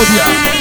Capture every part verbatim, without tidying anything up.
مودیه.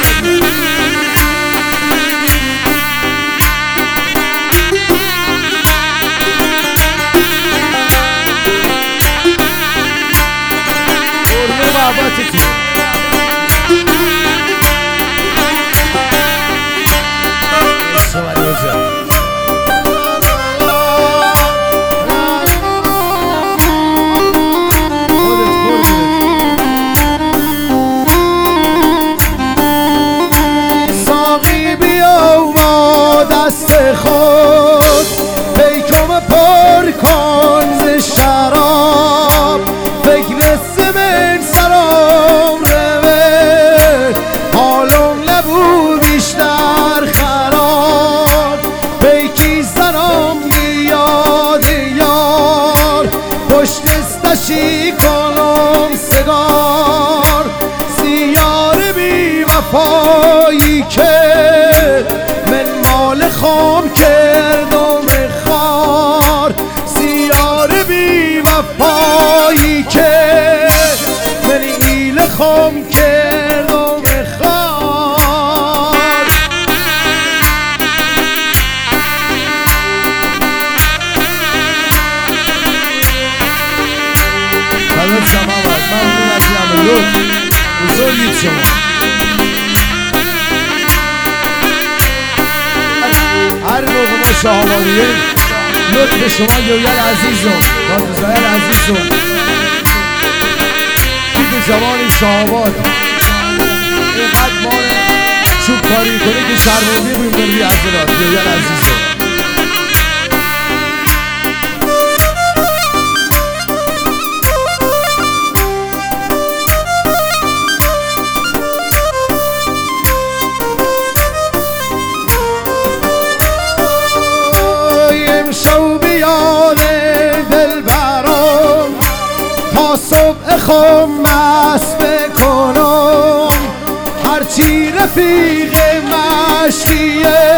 ساقی بیا با دست خود پیکم پر کن ز شراب فکر سمن سرام روه حالم نبود بیشتر خراب پیکی زنم یاد یار پشت استشی کنم سگار سیار بی وفایی که من مال خام کردم خار سیار بی وفایی که من ایل خام کردم خار. حالت سماوات ممنون از این لطف بزرگید شما. هر موقع ما شاهواریه لطف شما یویل عزیزم رازوزایل عزیزم دیگه جوانی شاهوار اینقدر ما چوب کاری کنه که شرمونده بیم بروی عزیزات یویل عزیزم. شو بیاد دل برام تا صبح خم مست بکنم هرچی رفیق مشکیه